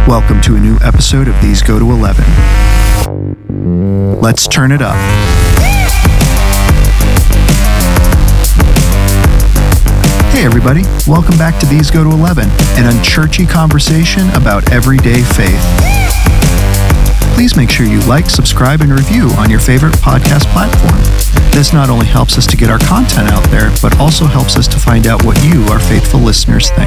Welcome to a new episode of These Go to 11. Let's turn it up. Hey everybody, welcome back to These Go to 11, an unchurchy conversation about everyday faith. Please make sure you like, subscribe, and review on your favorite podcast platform. This not only helps us to get our content out there, but also helps us to find out what you, our faithful listeners, think.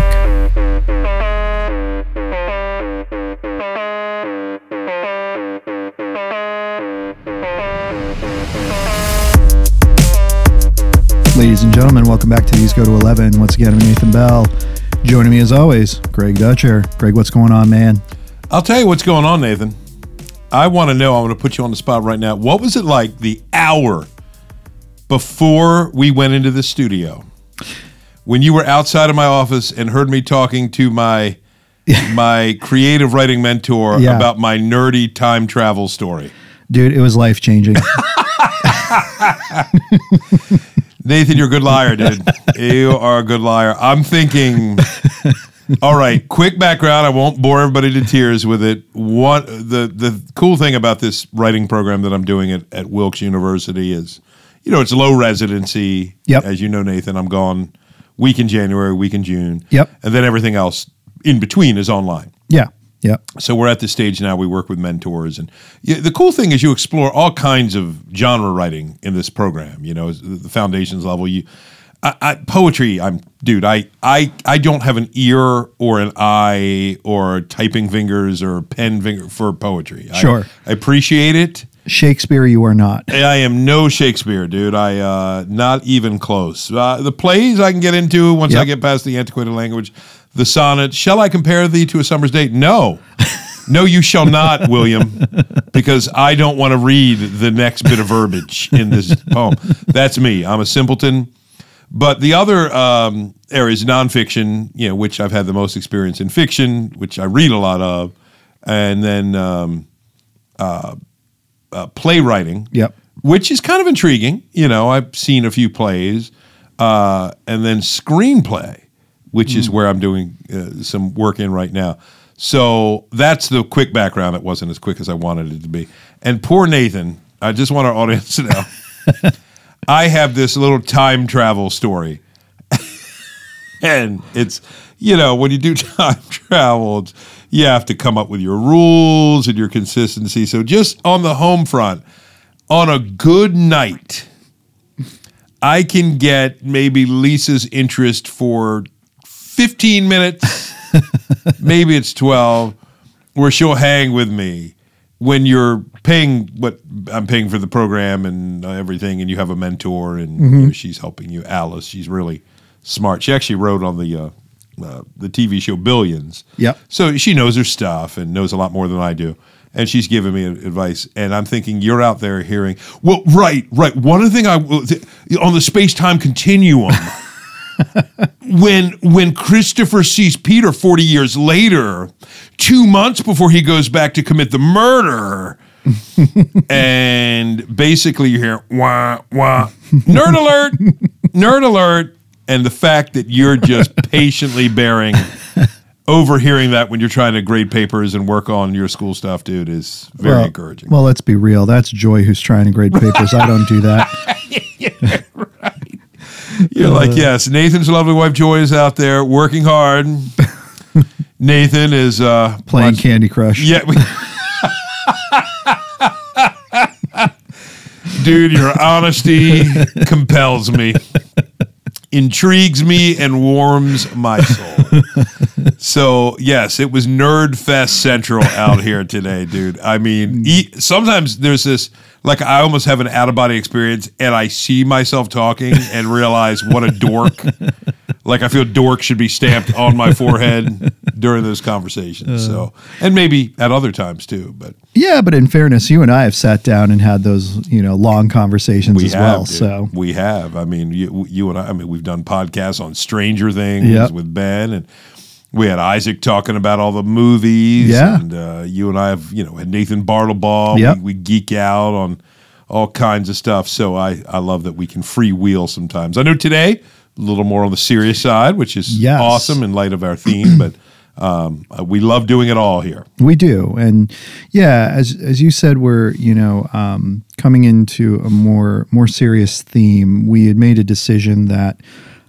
Ladies and gentlemen, welcome back to These Go to 11. Once again, I'm Nathan Bell. Joining me as always, Greg Dutcher. Greg, what's going on, man? I'll tell you what's going on, Nathan. I want to know, I'm going to put you on the spot right now. What was it like the hour before we went into the studio when you were outside of my office and heard me talking to my creative writing mentor about my nerdy time travel story? Dude, it was life-changing. Nathan, you're a good liar, dude. You are a good liar. I'm thinking, all right, quick background. I won't bore everybody to tears with it. The cool thing about this writing program that I'm doing at Wilkes University is, it's low residency. Yep. As you know, Nathan, I'm gone week in January, week in June. Yep. And then everything else in between is online. Yeah. Yeah. So we're at the stage now. We work with mentors, and the cool thing is you explore all kinds of genre writing in this program. The foundations level. Poetry. I don't have an ear or an eye or typing fingers or pen finger for poetry. Sure. I appreciate it. Shakespeare, you are not. I am no Shakespeare, dude. Not even close. The plays I can get into once I get past the antiquated language. The sonnet, shall I compare thee to a summer's day? No. No, you shall not, William, because I don't want to read the next bit of verbiage in this poem. That's me. I'm a simpleton. But the other areas, nonfiction, which I've had the most experience in, fiction, which I read a lot of, and then playwriting, which is kind of intriguing. I've seen a few plays, and then screenplay, which is where I'm doing some work in right now. So that's the quick background. It wasn't as quick as I wanted it to be. And poor Nathan, I just want our audience to know, I have this little time travel story. And it's, when you do time travel, you have to come up with your rules and your consistency. So just on the home front, on a good night, I can get maybe Lisa's interest for 15 minutes, maybe it's 12, where she'll hang with me when you're paying what I'm paying for the program and everything, and you have a mentor, and she's helping you. Alice, she's really smart. She actually wrote on the TV show Billions. Yep. So she knows her stuff and knows a lot more than I do. And she's giving me advice, and I'm thinking, you're out there hearing, well, right. One other thing on the space-time continuum, when Christopher sees Peter 40 years later, 2 months before he goes back to commit the murder, and basically you hear, wah, wah, nerd alert, and the fact that you're just patiently bearing overhearing that when you're trying to grade papers and work on your school stuff, dude, is very encouraging. Well, let's be real. That's Joy who's trying to grade papers. I don't do that. Yeah, right. You're like, yes, Nathan's lovely wife Joy is out there working hard. Nathan is playing Candy Crush. Yeah. Dude, your honesty compels me, intrigues me, and warms my soul. So, yes, it was Nerd Fest Central out here today, dude. I mean, sometimes there's this, like, I almost have an out-of-body experience, and I see myself talking and realize what a dork. Like, I feel dork should be stamped on my forehead during those conversations. So, and maybe at other times, too. But yeah, but in fairness, you and I have sat down and had those, long conversations as well. Dude. So we have. I mean, you and I mean, we've done podcasts on Stranger Things with Ben, and we had Isaac talking about all the movies. Yeah. And you and I have, had Nathan Bartlebaugh. Yep. We geek out on all kinds of stuff. So I love that we can freewheel sometimes. I know today, a little more on the serious side, which is awesome in light of our theme, but We love doing it all here. We do. And yeah, as you said, we're, coming into a more serious theme. We had made a decision that,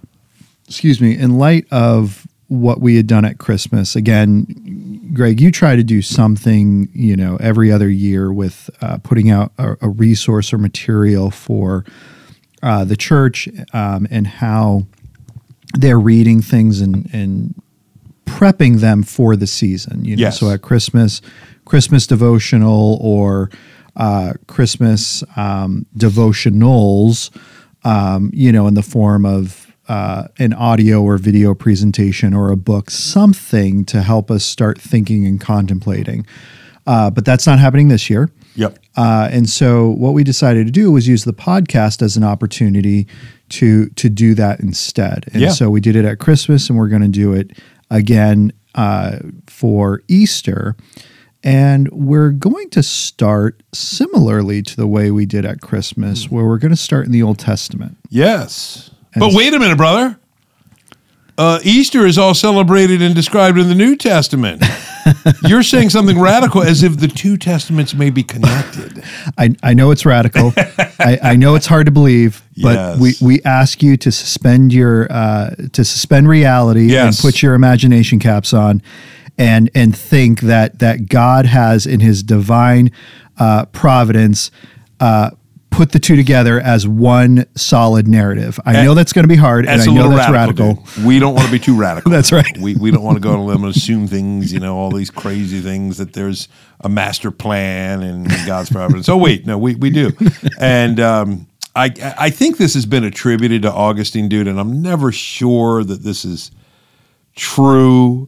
in light of what we had done at Christmas, again, Greg, you try to do something, every other year with putting out a resource or material for the church and how they're reading things and prepping them for the season. Yes. So at Christmas devotional or Christmas devotionals, in the form of an audio or video presentation or a book, something to help us start thinking and contemplating. But that's not happening this year. Yep. And so what we decided to do was use the podcast as an opportunity to do that instead. And so we did it at Christmas, and we're going to do it again for Easter. And we're going to start similarly to the way we did at Christmas, where we're going to start in the Old Testament. Yes. But wait a minute, brother. Easter is all celebrated and described in the New Testament. You're saying something radical as if the two testaments may be connected. I know it's radical. I know it's hard to believe, but we ask you to suspend reality and put your imagination caps on and think that God has in his divine providence put the two together as one solid narrative. I know that's going to be hard, and I know that's radical. We don't want to be too radical. That's right. We don't want to go on a limb and assume things, all these crazy things, that there's a master plan and God's providence. Oh, wait, no, we do. And I think this has been attributed to Augustine, dude, and I'm never sure that this is true.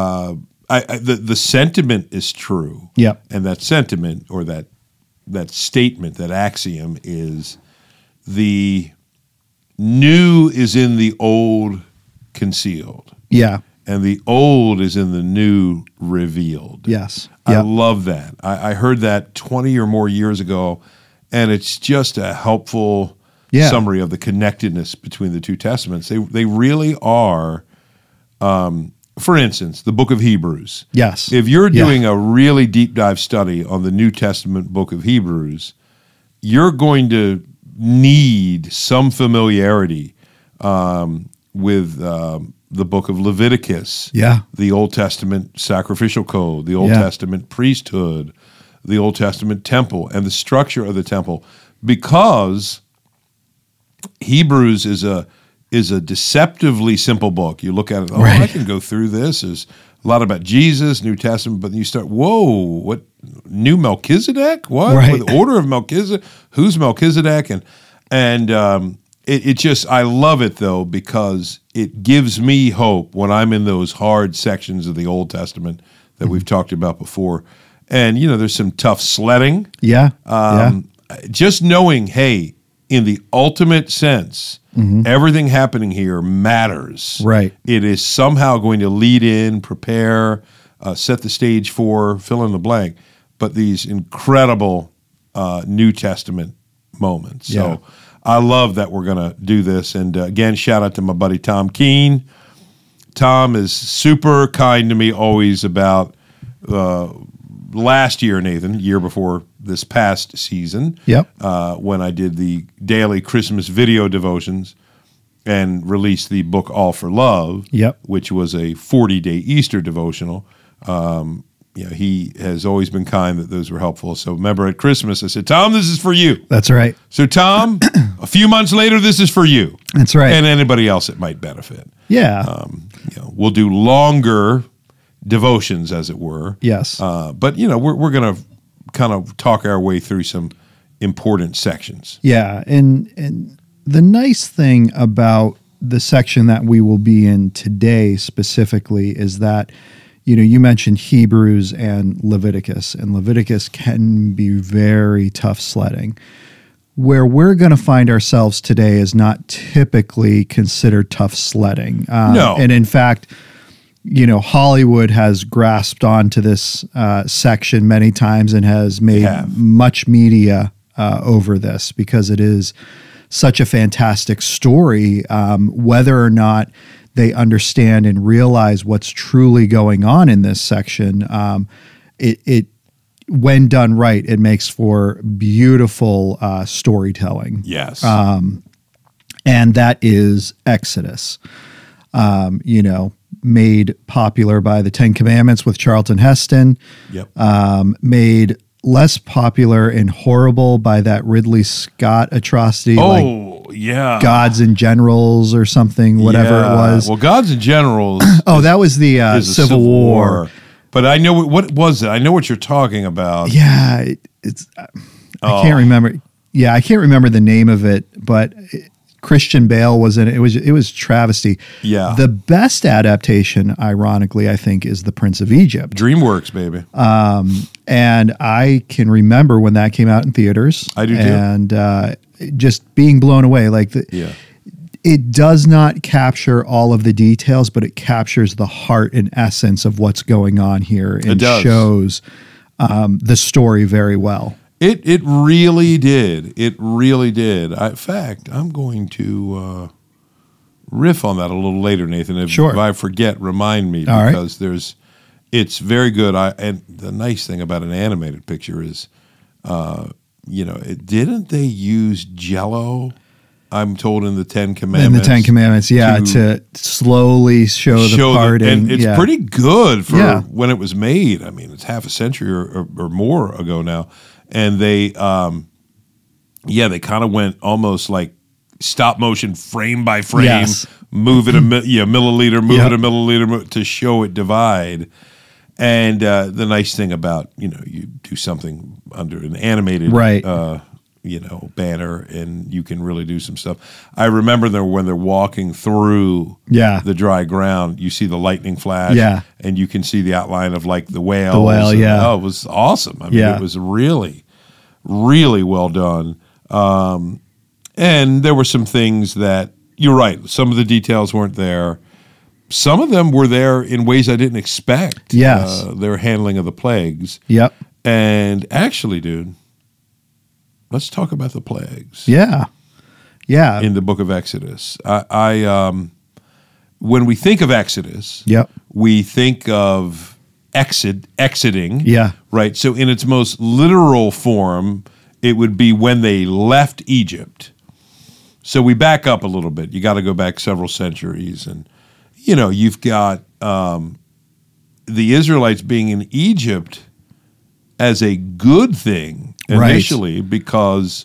The sentiment is true. Yeah. And that sentiment, or that statement, that axiom, is the new is in the old concealed. Yeah. And the old is in the new revealed. Yes. I love that. I heard that 20 or more years ago, and it's just a helpful summary of the connectedness between the two testaments. They really are, for instance, the book of Hebrews. Yes. If you're doing a really deep dive study on the New Testament book of Hebrews, you're going to need some familiarity with the book of Leviticus, the Old Testament sacrificial code, the Old Testament priesthood, the Old Testament temple, and the structure of the temple, because Hebrews is a deceptively simple book. You look at it, I can go through this. There's a lot about Jesus, New Testament, but then you start, what, new Melchizedek? What? Right. The order of Melchizedek? Who's Melchizedek? And it just, I love it, though, because it gives me hope when I'm in those hard sections of the Old Testament that we've talked about before. And, there's some tough sledding. Just knowing, hey, in the ultimate sense, everything happening here matters. Right. It is somehow going to lead in, prepare, set the stage for, fill in the blank, but these incredible New Testament moments. So I love that we're going to do this. And again, shout out to my buddy Tom Keene. Tom is super kind to me always about last year, Nathan, year before this past season, when I did the daily Christmas video devotions and released the book All for Love, which was a 40-day Easter devotional. He has always been kind that those were helpful. So remember at Christmas, I said, Tom, this is for you. That's right. So Tom, a few months later, this is for you. That's right. And anybody else it might benefit. Yeah. We'll do longer devotions, as it were. Yes. But, we're going to kind of talk our way through some important sections. Yeah. And the nice thing about the section that we will be in today specifically is that, you mentioned Hebrews and Leviticus can be very tough sledding. Where we're going to find ourselves today is not typically considered tough sledding. No. And in fact, Hollywood has grasped onto this section many times and has made much media over this because it is such a fantastic story, whether or not they understand and realize what's truly going on in this section, it when done right, it makes for beautiful storytelling. Yes. And that is Exodus. Made popular by the Ten Commandments with Charlton Heston. Yep. Made less popular and horrible by that Ridley Scott atrocity. Yeah. Gods and Generals or something, whatever it was. Well, Gods and Generals. That was the Civil War. But I know what was it? I know what you're talking about. Yeah, I can't remember. Yeah, I can't remember the name of it, but Christian Bale was in it. It was travesty. Yeah. The best adaptation, ironically, I think, is The Prince of Egypt. DreamWorks, baby. And I can remember when that came out in theaters. I do too. And just being blown away. It does not capture all of the details, but it captures the heart and essence of what's going on here and shows the story very well. It really did. It really did. In fact, I'm going to riff on that a little later, Nathan. If I forget, remind me, all because it's very good. And the nice thing about an animated picture is, didn't they use Jell-O? I'm told in the Ten Commandments. In the Ten Commandments, to slowly show the parting. And it's pretty good for when it was made. I mean, it's half a century or more ago now. And they, they kind of went almost like stop motion, frame by frame, move it milliliter, move it a milliliter to show it divide. And the nice thing about, you do something under an animated banner, and you can really do some stuff. I remember when they're walking through the dry ground, you see the lightning flash, and you can see the outline of like the whale. It was awesome. I mean, it was really, really well done. And there were some things that, you're right, some of the details weren't there. Some of them were there in ways I didn't expect. Yes. Their handling of the plagues. Yep. And actually, dude, let's talk about the plagues. Yeah. In the book of Exodus. When we think of Exodus, we think of exiting. Yeah. Right? So in its most literal form, it would be when they left Egypt. So we back up a little bit. You got to go back several centuries. And, you've got the Israelites being in Egypt as a good thing initially, because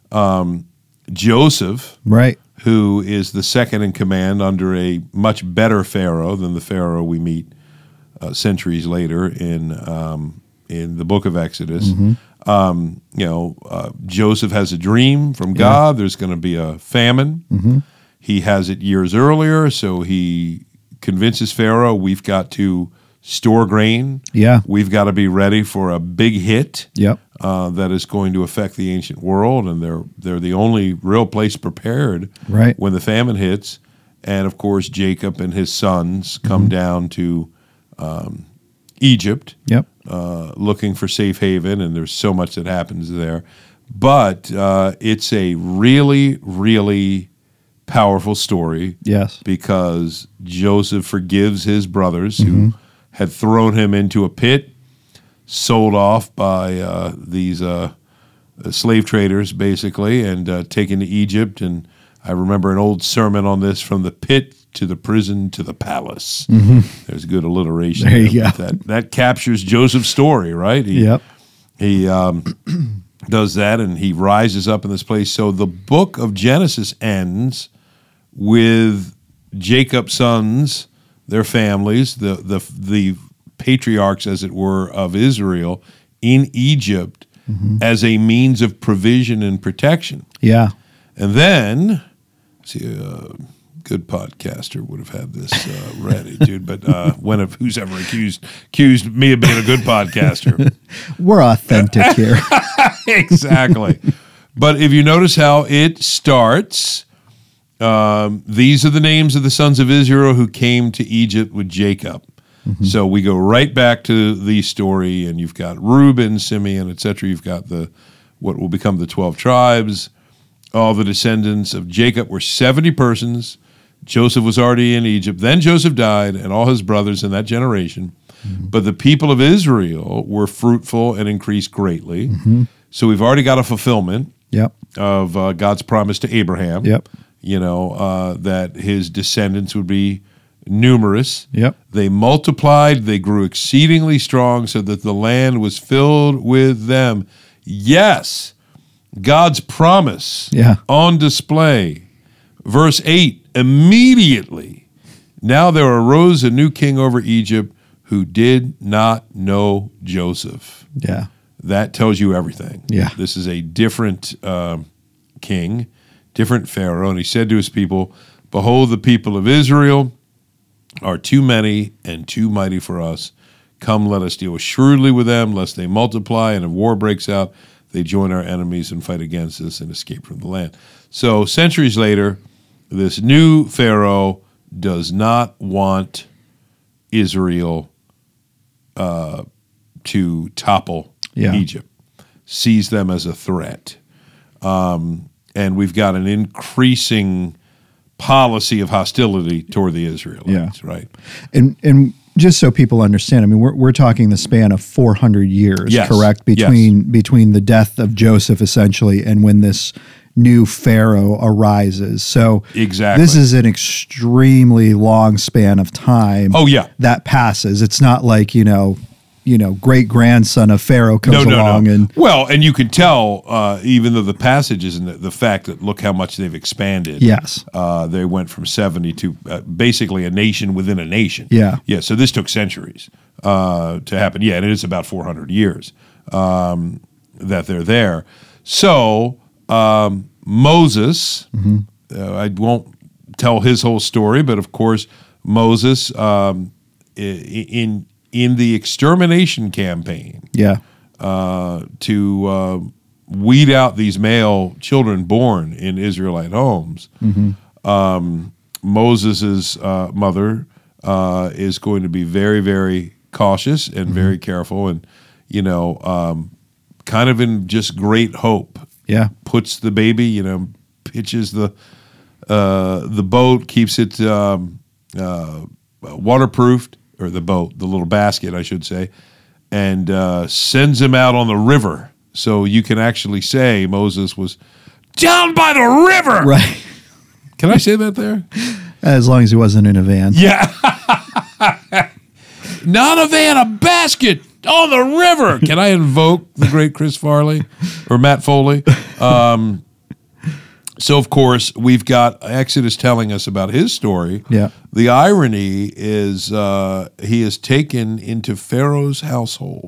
Joseph, who is the second in command under a much better Pharaoh than the Pharaoh we meet centuries later in the book of Exodus. Joseph has a dream from God. There's going to be a famine. He has it years earlier, so he convinces Pharaoh, we've got to store grain. We've got to be ready for a big hit that is going to affect the ancient world, and they're the only real place prepared when the famine hits. And of course, Jacob and his sons come down to Egypt, looking for safe haven, and there's so much that happens there. But it's a really, really powerful story. Because Joseph forgives his brothers who had thrown him into a pit, sold off by these slave traders, basically, and taken to Egypt. And I remember an old sermon on this, from the pit to the prison to the palace. There's good alliteration. There you go. That captures Joseph's story, right? He does that, and he rises up in this place. So the book of Genesis ends with Jacob's sons, their families, the patriarchs, as it were, of Israel in Egypt as a means of provision and protection. And then, good podcaster would have had this ready, dude. But who's ever accused me of being a good podcaster? We're authentic here. Exactly. But if you notice how it starts, these are the names of the sons of Israel who came to Egypt with Jacob. So we go right back to the story, and you've got Reuben, Simeon, etc. You've got what will become the 12 tribes. All the descendants of Jacob were 70 persons. Joseph was already in Egypt. Then Joseph died and all his brothers in that generation. But the people of Israel were fruitful and increased greatly. So we've already got a fulfillment Yep. of God's promise to Abraham. Yep. That his descendants would be numerous. Yep. They multiplied, they grew exceedingly strong, so that the land was filled with them. Yes, God's promise on display. Verse 8, immediately, now there arose a new king over Egypt who did not know Joseph. Yeah. That tells you everything. Yeah. This is a different king, different Pharaoh. And he said to his people, behold, the people of Israel are too many and too mighty for us. Come, let us deal shrewdly with them, lest they multiply, and if war breaks out, they join our enemies and fight against us and escape from the land. So centuries later, this new Pharaoh does not want Israel to topple Egypt, sees them as a threat. And we've got an increasing policy of hostility toward the Israelites, right? And just so people understand, I mean, we're talking the span of 400 years, correct? Between the death of Joseph, essentially, and when this new Pharaoh arises. So this is an extremely long span of time. That passes. It's not like, great grandson of Pharaoh comes along and and you can tell even though the passage isn't the fact that look how much they've expanded. Yes, they went from 70 to basically a nation within a nation. So this took centuries to happen. And it is about 400 years that they're there. So Moses, I won't tell his whole story, but of course Moses in the extermination campaign, to weed out these male children born in Israelite homes, Moses's mother is going to be very, very cautious and very careful, and kind of in just great hope, puts the baby, pitches the boat, keeps it waterproofed. Or the boat, the little basket, I should say, and sends him out on the river. So you can actually say Moses was down by the river. Right. Can I say that there? As long as he wasn't in a van. Yeah. Not a van, a basket on the river. Can I invoke the great Chris Farley or Matt Foley? So, of course, we've got Exodus telling us about his story. The irony is he is taken into Pharaoh's household.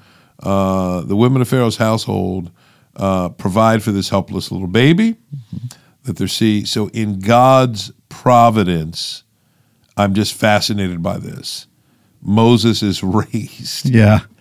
The women of Pharaoh's household provide for this helpless little baby that they're seeing. So in God's providence, I'm just fascinated by this. Moses is raised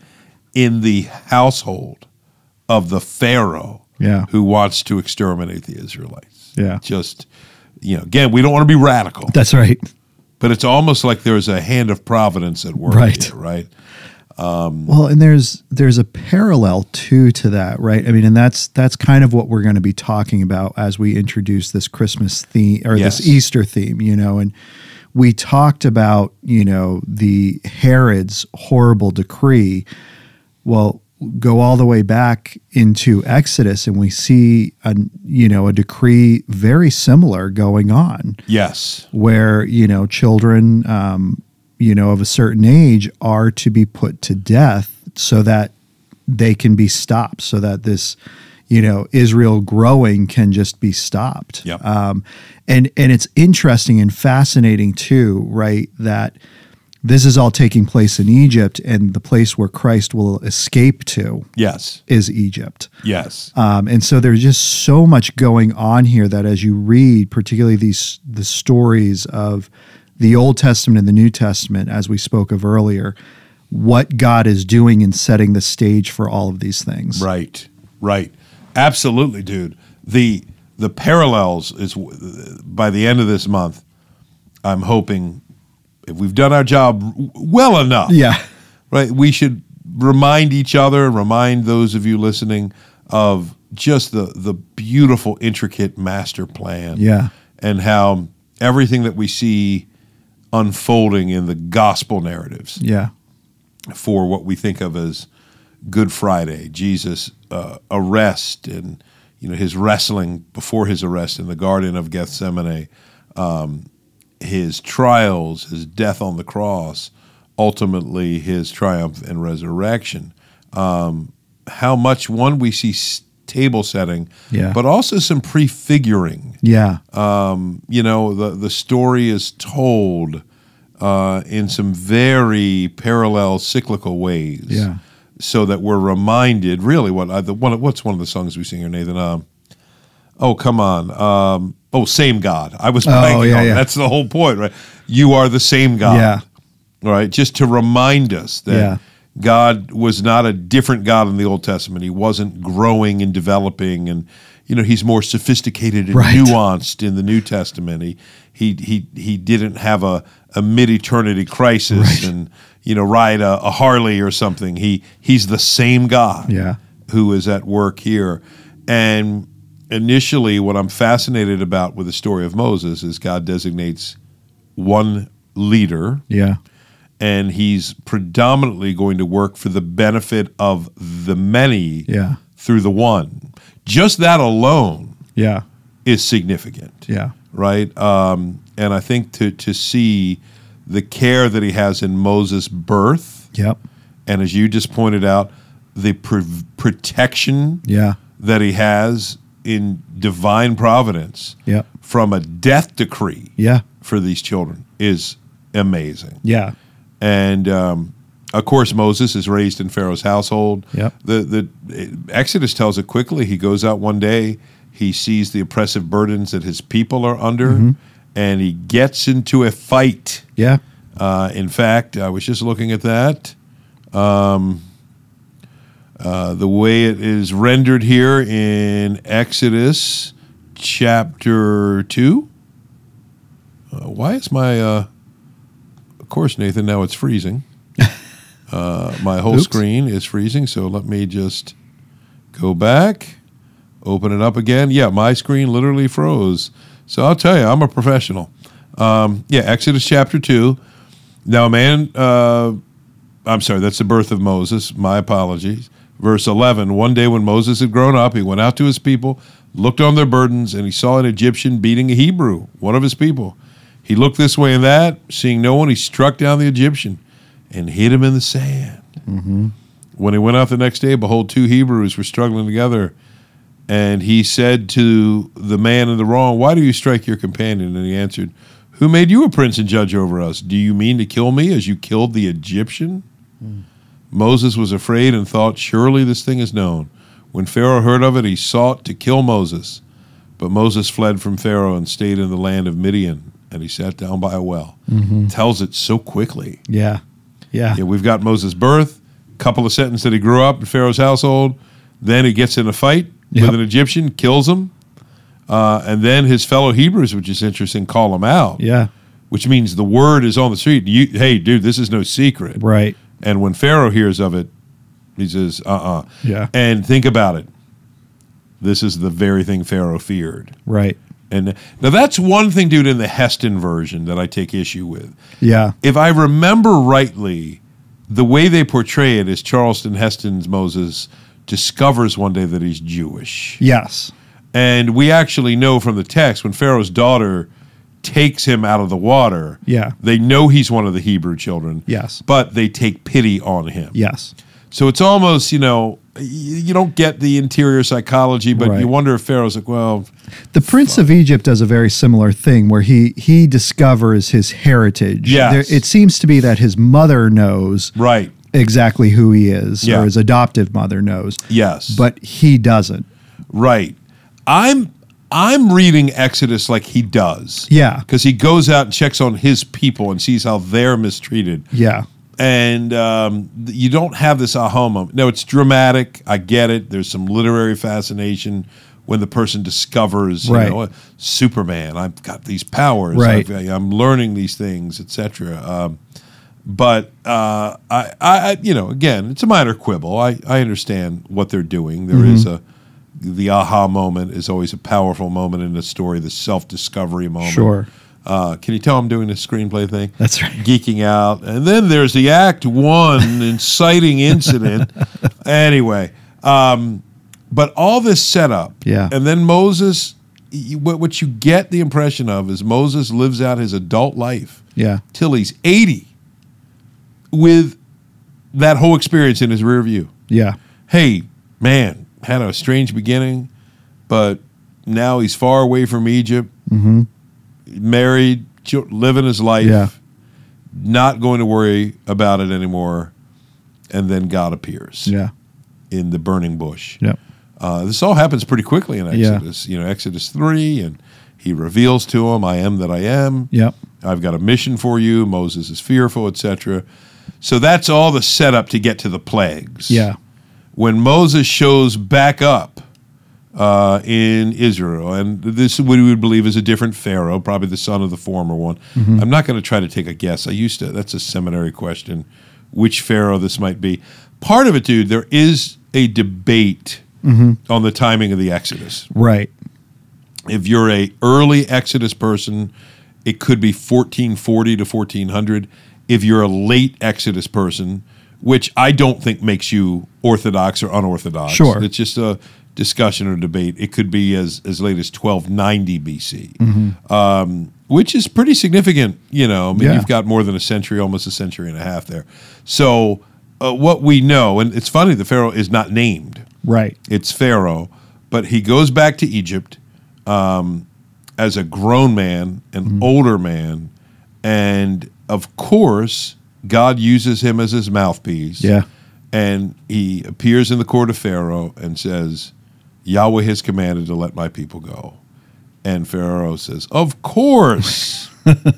in the household of the Pharaoh who wants to exterminate the Israelites. Just, again, we don't want to be radical. That's right. But it's almost like there's a hand of providence at work here, right? Well, and there's a parallel too to that, right? I mean, and that's kind of what we're going to be talking about as we introduce this Christmas theme or this Easter theme, and we talked about, the Herod's horrible decree. Well, go all the way back into Exodus and we see a decree very similar going on. Where, children, of a certain age are to be put to death so that they can be stopped, so that this, Israel growing can just be stopped. And it's interesting and fascinating too, right, that this is all taking place in Egypt, and the place where Christ will escape to is Egypt. And so there's just so much going on here that as you read, particularly the stories of the Old Testament and the New Testament, as we spoke of earlier, what God is doing in setting the stage for all of these things. Right. Absolutely, dude. The parallels is by the end of this month, I'm hoping, if we've done our job well enough, right, we should remind each other, remind those of you listening of just the beautiful, intricate master plan, and how everything that we see unfolding in the gospel narratives Yeah. for what we think of as Good Friday, Jesus' arrest and his wrestling before his arrest in the Garden of Gethsemane, his trials, his death on the cross, ultimately his triumph and resurrection. How much, one, we see table setting, Yeah. but also some prefiguring. Yeah. The story is told in some very parallel cyclical ways. Yeah. So that we're reminded, really, what's one of the songs we sing here, Nathan? Oh, come on. Same God. I was blanking on it. That's the whole point, right? You are the same God. Yeah. Right? Just to remind us that Yeah. God was not a different God in the Old Testament. He wasn't growing and developing, and he's more sophisticated and Right. nuanced in the New Testament. He didn't have a mid-eternity crisis and ride a Harley or something. He's the same God Yeah. who is at work here. And initially, what I'm fascinated about with the story of Moses is God designates one leader, Yeah. and he's predominantly going to work for the benefit of the many Yeah. through the one. Just that alone Yeah. is significant, Yeah. right? And I think to see the care that he has in Moses' birth, Yep. and as you just pointed out, the protection Yeah. that he has in divine providence Yep. from a death decree Yeah. for these children is amazing. Yeah. And of course, Moses is raised in Pharaoh's household. Yep. The Exodus tells it quickly. He goes out one day, he sees the oppressive burdens that his people are under, and he gets into a fight. Yeah. In fact, I was just looking at that. The way it is rendered here in Exodus chapter 2. Why is my... of course, Nathan, now it's freezing. My whole screen is freezing, so let me just go back, open it up again. Yeah, my screen literally froze. So I'll tell you, I'm a professional. Exodus chapter 2. Now, man, I'm sorry, that's the birth of Moses. My apologies. Verse 11, one day when Moses had grown up, he went out to his people, looked on their burdens, and he saw an Egyptian beating a Hebrew, one of his people. He looked this way and that, seeing no one, he struck down the Egyptian and hid him in the sand. Mm-hmm. When he went out the next day, behold, two Hebrews were struggling together. And he said to the man in the wrong, why do you strike your companion? And he answered, who made you a prince and judge over us? Do you mean to kill me as you killed the Egyptian? Moses was afraid and thought, surely this thing is known. When Pharaoh heard of it, he sought to kill Moses. But Moses fled from Pharaoh and stayed in the land of Midian, and he sat down by a well. Tells it so quickly. Yeah. Yeah. Yeah, we've got Moses' birth, a couple of sentences that he grew up in Pharaoh's household. Then he gets in a fight with an Egyptian, kills him. And then his fellow Hebrews, which is interesting, call him out. Yeah. Which means the word is on the street. Hey, dude, this is no secret. Right. And when Pharaoh hears of it, he says, Yeah. And think about it. This is the very thing Pharaoh feared. Right. And now that's one thing, dude, in the Heston version that I take issue with. Yeah. If I remember rightly, the way they portray it is Charlton Heston's Moses discovers one day that he's Jewish. Yes. And we actually know from the text when Pharaoh's daughter takes him out of the water, Yeah. they know he's one of the Hebrew children. Yes. But they take pity on him. Yes. So it's almost, you don't get the interior psychology, but Right. you wonder if Pharaoh's like, well... The Prince of Egypt does a very similar thing where he discovers his heritage. Yes. It seems to be that his mother knows Right. exactly who he is, Yeah. or his adoptive mother knows. Yes. But he doesn't. Right. I'm reading Exodus like he does. Yeah. Because he goes out and checks on his people and sees how they're mistreated. Yeah. And you don't have this aha moment. No, it's dramatic. I get it. There's some literary fascination when the person discovers, Right. Superman. I've got these powers. Right. I'm learning these things, etc. But I again, it's a minor quibble. I understand what they're doing. There is the aha moment is always a powerful moment in a story, the self-discovery moment. Sure. Can you tell I'm doing this screenplay thing? That's right. Geeking out. And then there's the Act 1 inciting incident. Anyway, but all this setup. Yeah. And then Moses, what you get the impression of is Moses lives out his adult life Yeah. till he's 80 with that whole experience in his rear view. Yeah. Hey, man, had a strange beginning, but now he's far away from Egypt, married, living his life, Yeah. not going to worry about it anymore, and then God appears Yeah. in the burning bush. Yeah. This all happens pretty quickly in Yeah. Exodus. Exodus 3, and he reveals to him, I am that I am. Yep. I've got a mission for you. Moses is fearful, etc. So that's all the setup to get to the plagues. Yeah. When Moses shows back up in Israel, and this is what we would believe is a different Pharaoh, probably the son of the former one. I'm not going to try to take a guess. That's a seminary question, which Pharaoh this might be. Part of it, dude, there is a debate on the timing of the Exodus. Right. If you're a early Exodus person, it could be 1440 to 1400. If you're a late Exodus person, which I don't think makes you orthodox or unorthodox. Sure. It's just a discussion or debate. It could be as late as 1290 BC, which is pretty significant. Yeah. You've got more than a century, almost a century and a half there. So what we know, and it's funny, the Pharaoh is not named. Right. It's Pharaoh, but he goes back to Egypt as a grown man, an older man, and of course, God uses him as his mouthpiece. Yeah. And he appears in the court of Pharaoh and says, Yahweh has commanded to let my people go. And Pharaoh says, of course.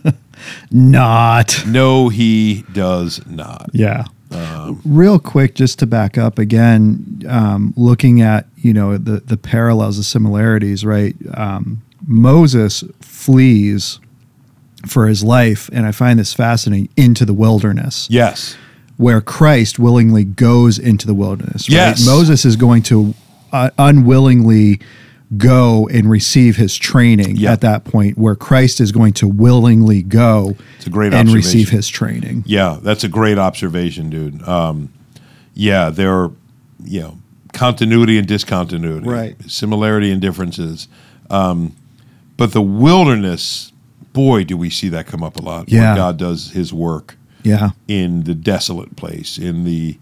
Not. No, he does not. Yeah. Real quick, just to back up again, looking at the parallels, the similarities, right? Moses flees for his life, and I find this fascinating, into the wilderness. Yes. Where Christ willingly goes into the wilderness. Right? Yes. Moses is going to unwillingly go and receive his training at that point, where Christ is going to willingly go It's a great and observation. receive his training. Yeah, that's a great observation, dude. There are, continuity and discontinuity, Right. Similarity and differences. But the wilderness, boy, do we see that come up a lot. Yeah. Where God does His work Yeah. in the desolate place, in the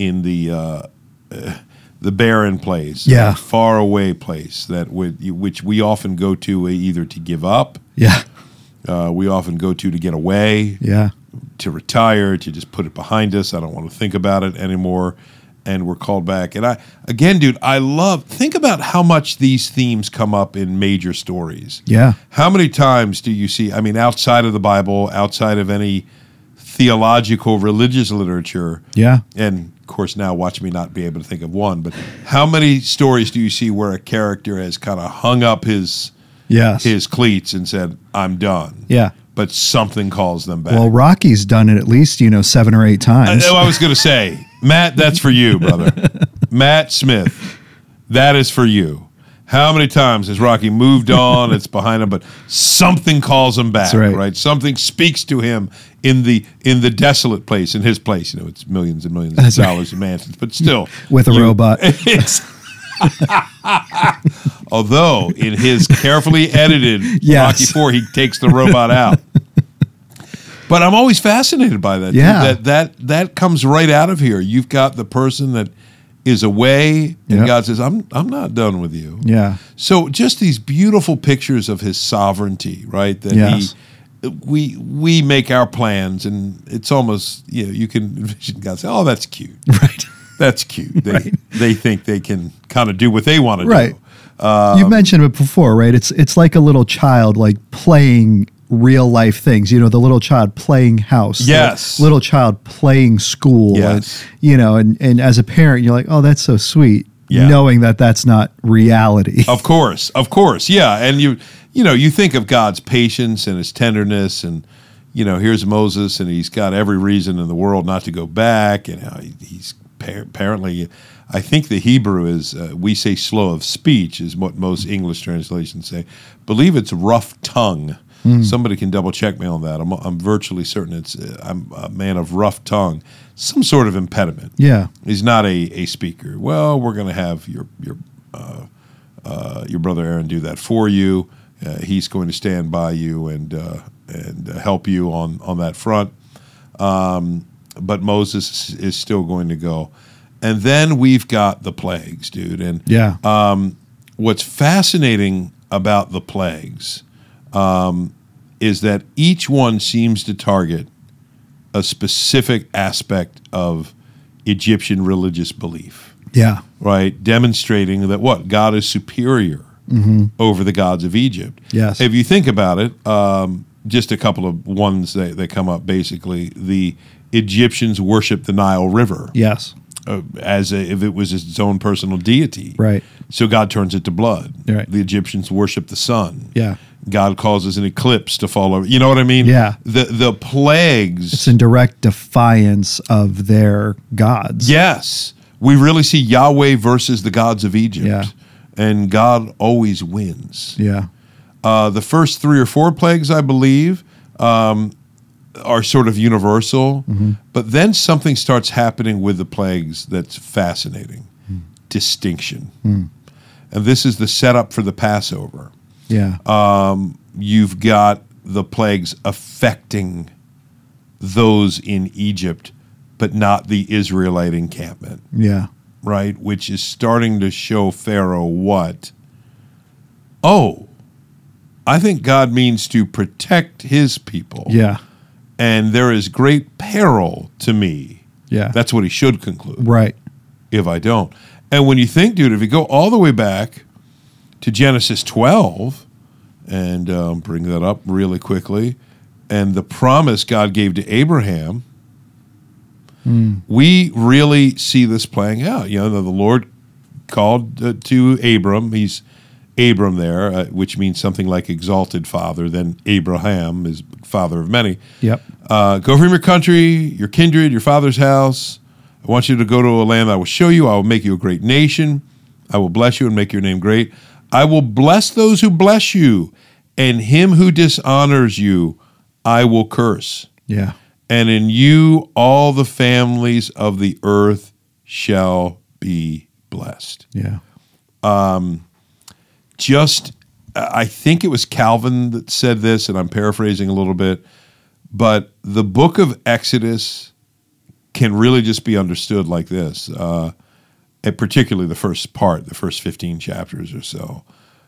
barren place, Yeah. the far away place which we often go to either to give up. Yeah. We often go to get away. Yeah. To retire, to just put it behind us. I don't want to think about it anymore. And we're called back. And think about how much these themes come up in major stories. Yeah. How many times do you see, outside of the Bible, outside of any theological, religious literature, Yeah. and of course now watch me not be able to think of one, but how many stories do you see where a character has kind of hung up his cleats and said, I'm done? Yeah. But something calls them back. Well, Rocky's done it at least, 7 or 8 times. I was going to say, Matt, that's for you, brother. Matt Smith, that is for you. How many times has Rocky moved on? It's behind him, but something calls him back, That's right. Something speaks to him in the desolate place, in his place. It's millions and millions That's of right. dollars in mansions, but still. With a robot. Although in his carefully edited Yes. Rocky 4, he takes the robot out. But I'm always fascinated by that. Yeah. That comes right out of here. You've got the person that is away, and Yep. God says, I'm not done with you. Yeah. So just these beautiful pictures of His sovereignty, right? That Yes. we make our plans, and it's almost you can envision God say, "Oh, that's cute. Right. That's cute." Right. They think they can kind of do what they want to Right. do. You've mentioned it before, right? It's like a little child playing real life things. The little child playing house. Yes. The little child playing school. Yes. And as a parent, you're like, oh, that's so sweet. Yeah. Knowing that that's not reality. Of course, yeah. And you think of God's patience and His tenderness, and here's Moses, and he's got every reason in the world not to go back, and how he's apparently, I think the Hebrew is we say slow of speech is what most English translations say. Believe it's rough tongue. Somebody can double check me on that. I'm virtually certain I'm a man of rough tongue, some sort of impediment. Yeah. He's not a speaker. Well, we're going to have your brother Aaron do that for you. He's going to stand by you and help you on that front. But Moses is still going to go. And then we've got the plagues, dude. And what's fascinating about the plagues is that each one seems to target a specific aspect of Egyptian religious belief. Yeah. Right? Demonstrating that what? God is superior over the gods of Egypt. Yes. If you think about it, just a couple of ones that come up, basically, the Egyptians worship the Nile River. Yes. If it was its own personal deity. Right. So God turns it to blood. Right. The Egyptians worship the sun. Yeah. God causes an eclipse to fall over. You know what I mean? Yeah. The plagues. It's in direct defiance of their gods. Yes. We really see Yahweh versus the gods of Egypt. Yeah. And God always wins. Yeah. The first 3 or 4 plagues, I believe, are sort of universal. But then something starts happening with the plagues that's fascinating. Distinction. And this is the setup for the Passover. Yeah. You've got the plagues affecting those in Egypt, but not the Israelite encampment. Yeah. Right? Which is starting to show Pharaoh what? Oh, I think God means to protect his people. Yeah. And there is great peril to me. Yeah. That's what he should conclude. Right. If I don't. And when you think, dude, if you go all the way back to Genesis 12, and bring that up really quickly, and the promise God gave to Abraham, we really see this playing out. You know, the Lord called to Abram. He's Abram there, which means something like exalted father. Then Abraham is father of many. Yep. Go from your country, your kindred, your father's house. I want you to go to a land I will show you. I will make you a great nation. I will bless you and make your name great. I will bless those who bless you, and him who dishonors you, I will curse. Yeah. And in you all the families of the earth shall be blessed. Yeah. I think it was Calvin that said this, and I'm paraphrasing a little bit, but the book of Exodus can really just be understood like this, and particularly the first part, the first 15 chapters or so.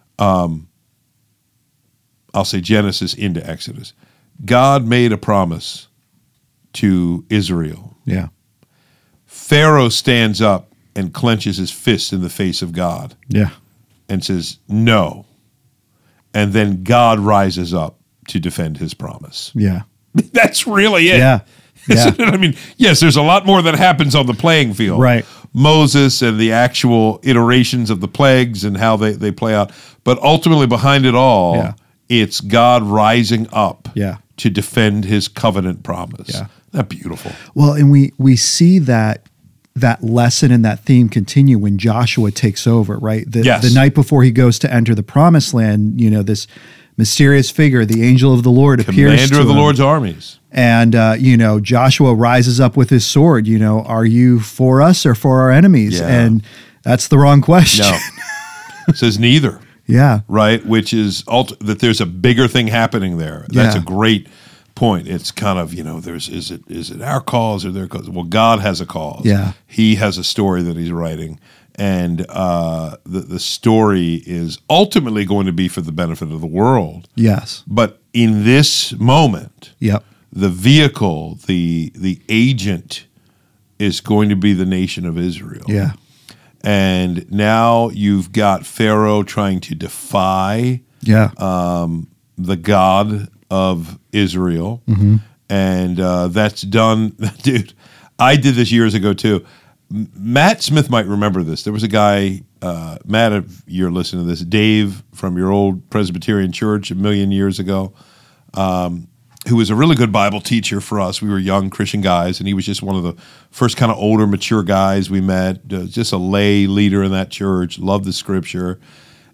I'll say Genesis into Exodus. God made a promise to Israel. Yeah. Pharaoh stands up and clenches his fist in the face of God. Yeah. And says, no. And then God rises up to defend his promise. Yeah. That's really it. Yeah. Yeah. I mean, yes, there's a lot more that happens on the playing field. Right. Moses and the actual iterations of the plagues and how they play out. But ultimately behind it all, it's God rising up to defend his covenant promise. Yeah. Isn't that beautiful? Well, and we see that lesson and that theme continue when Joshua takes over, right? The night before he goes to enter the promised land, you know, this mysterious figure, the angel of the Lord, appears to him. Commander of the Lord's armies. And, Joshua rises up with his sword, are you for us or for our enemies? Yeah. And that's the wrong question. No. It says neither. Yeah. Right? Which is that there's a bigger thing happening there. That's a great point. It's kind of, is it our cause or their cause? Well, God has a cause. Yeah. He has a story that he's writing. And the story is ultimately going to be for the benefit of the world. Yes. But in this moment, the vehicle, the agent is going to be the nation of Israel. Yeah. And now you've got Pharaoh trying to defy the God of Israel. Mm-hmm. And that's done. Dude, I did this years ago too. Matt Smith might remember this. There was a guy, Matt, if you're listening to this, Dave from your old Presbyterian church a million years ago, who was a really good Bible teacher for us. We were young Christian guys, and he was just one of the first kind of older, mature guys we met, just a lay leader in that church, loved the scripture.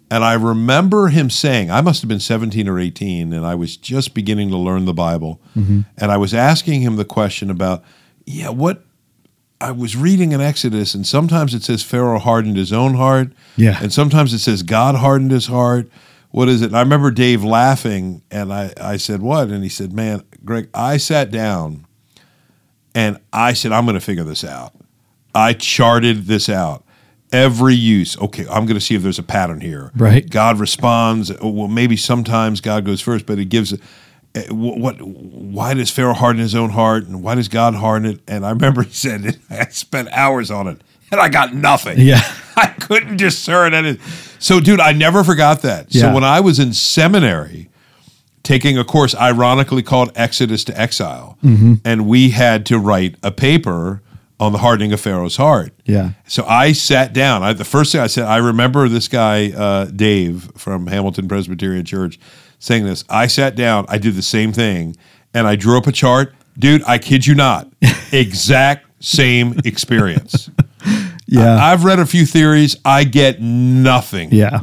And I remember him saying, I must have been 17 or 18, and I was just beginning to learn the Bible. And I was asking him the question about, what I was reading in Exodus, and sometimes it says Pharaoh hardened his own heart, and sometimes it says God hardened his heart. What is it? And I remember Dave laughing, and I said, what? And he said, man, Greg, I sat down, and I said, I'm going to figure this out. I charted this out. Every use. Okay, I'm going to see if there's a pattern here. Right. God responds. Well, maybe sometimes God goes first, but it gives why does Pharaoh harden his own heart, and why does God harden it? And I remember he said, I spent hours on it, and I got nothing. Yeah. I couldn't discern it. So, dude, I never forgot that. Yeah. So when I was in seminary, taking a course ironically called Exodus to Exile, and we had to write a paper on the hardening of Pharaoh's heart. Yeah. So I sat down. The first thing I said, I remember this guy, Dave from Hamilton Presbyterian Church, saying this. I sat down, I did the same thing, and I drew up a chart. Dude, I kid you not. Exact same experience. Yeah. I've read a few theories. I get nothing. Yeah.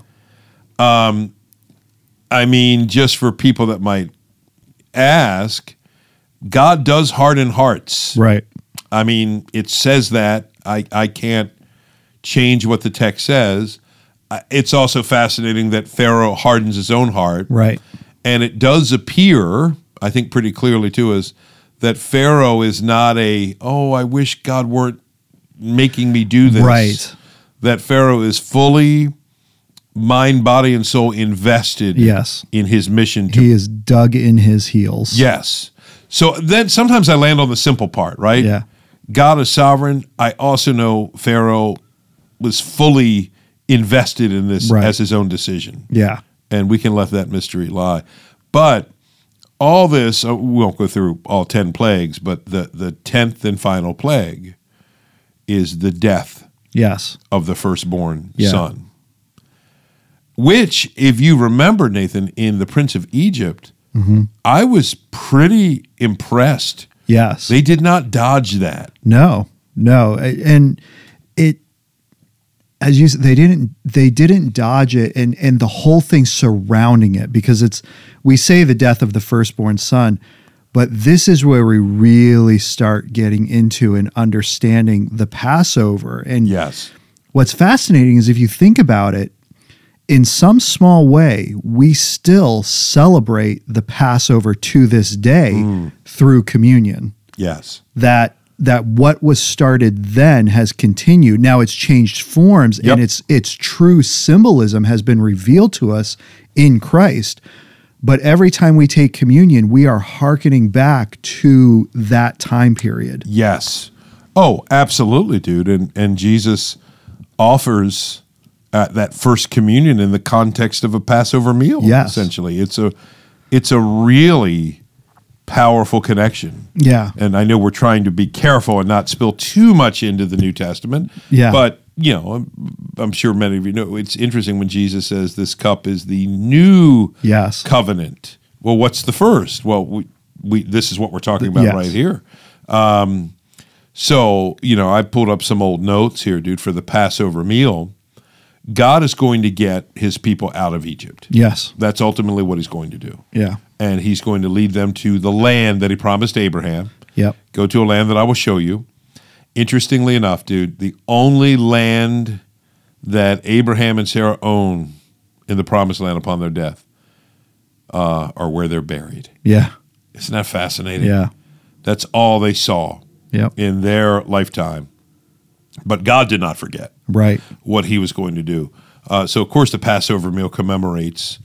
I mean, just for people that might ask, God does harden hearts. Right. I mean, it says that. I can't change what the text says. It's also fascinating that Pharaoh hardens his own heart. Right. And it does appear, I think pretty clearly to us, that Pharaoh is not I wish God weren't making me do this. Right. That Pharaoh is fully mind, body, and soul invested in his mission. He is dug in his heels. Yes. So then sometimes I land on the simple part, right? Yeah. God is sovereign. I also know Pharaoh was fully invested in this as his own decision. Yeah. And we can let that mystery lie. But all this, we won't go through all 10 plagues, but the 10th and final plague is the death of the firstborn son. Which, if you remember, Nathan, in The Prince of Egypt, I was pretty impressed. Yes. They did not dodge that. No. And it, as you said, they didn't dodge it, and the whole thing surrounding it, because we say the death of the firstborn son, but this is where we really start getting into and understanding the Passover. And what's fascinating is if you think about it, in some small way, we still celebrate the Passover to this day through communion. Yes. That what was started then has continued. Now it's changed forms, and its true symbolism has been revealed to us in Christ. But every time we take communion, we are hearkening back to that time period. Yes. Oh, absolutely, dude. And Jesus offers that first communion in the context of a Passover meal. Yes. Essentially, it's a really powerful connection. Yeah. And I know we're trying to be careful and not spill too much into the New Testament. Yeah. But I'm sure many of you know it's interesting when Jesus says this cup is the new covenant. Well, what's the first? Well, we this is what we're talking about right here. So I pulled up some old notes here, dude, for the Passover meal. God is going to get his people out of Egypt. Yes. That's ultimately what he's going to do. Yeah. And he's going to lead them to the land that he promised Abraham. Yep. Go to a land that I will show you. Interestingly enough, dude, the only land that Abraham and Sarah own in the promised land upon their death are where they're buried. Yeah. Isn't that fascinating? Yeah. That's all they saw in their lifetime. But God did not forget what he was going to do. So, of course, the Passover meal commemorates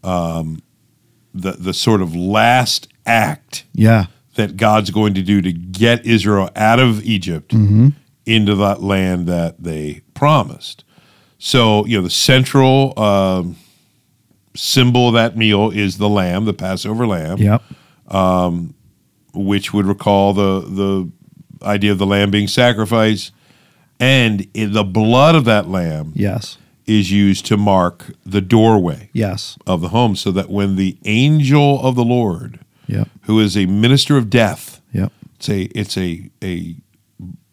the sort of last act that God's going to do to get Israel out of Egypt into that land that they promised. So, the central symbol of that meal is the lamb, the Passover lamb, which would recall the idea of the lamb being sacrificed. And in the blood of that lamb is used to mark the doorway of the home, so that when the angel of the Lord, who is a minister of death, it's a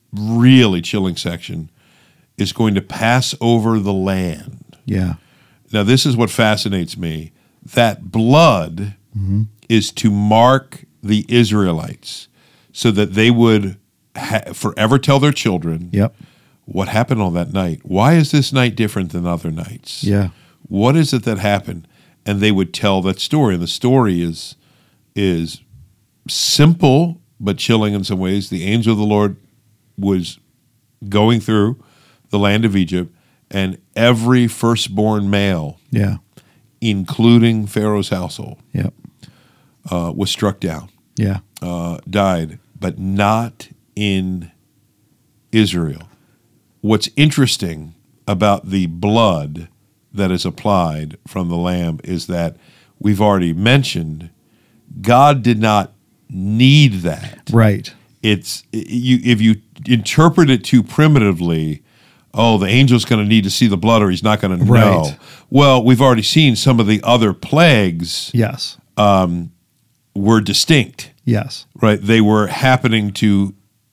really chilling section, is going to pass over the land. Now, this is what fascinates me. That blood is to mark the Israelites so that they would forever tell their children Yep. what happened on that night. Why is this night different than other nights? Yeah. What is it that happened? And they would tell that story. And the story is simple but chilling in some ways. The angel of the Lord was going through the land of Egypt, and every firstborn male, Yeah. including Pharaoh's household, Yep. was struck down, Yeah. died, but not in Israel. What's interesting about the blood that is applied from the lamb is that we've already mentioned God did not need that. Right. If you interpret it too primitively, oh, the angel's going to need to see the blood or he's not going to know. Right. Well, we've already seen some of the other plagues Yes. were distinct, Yes. right? They were happening to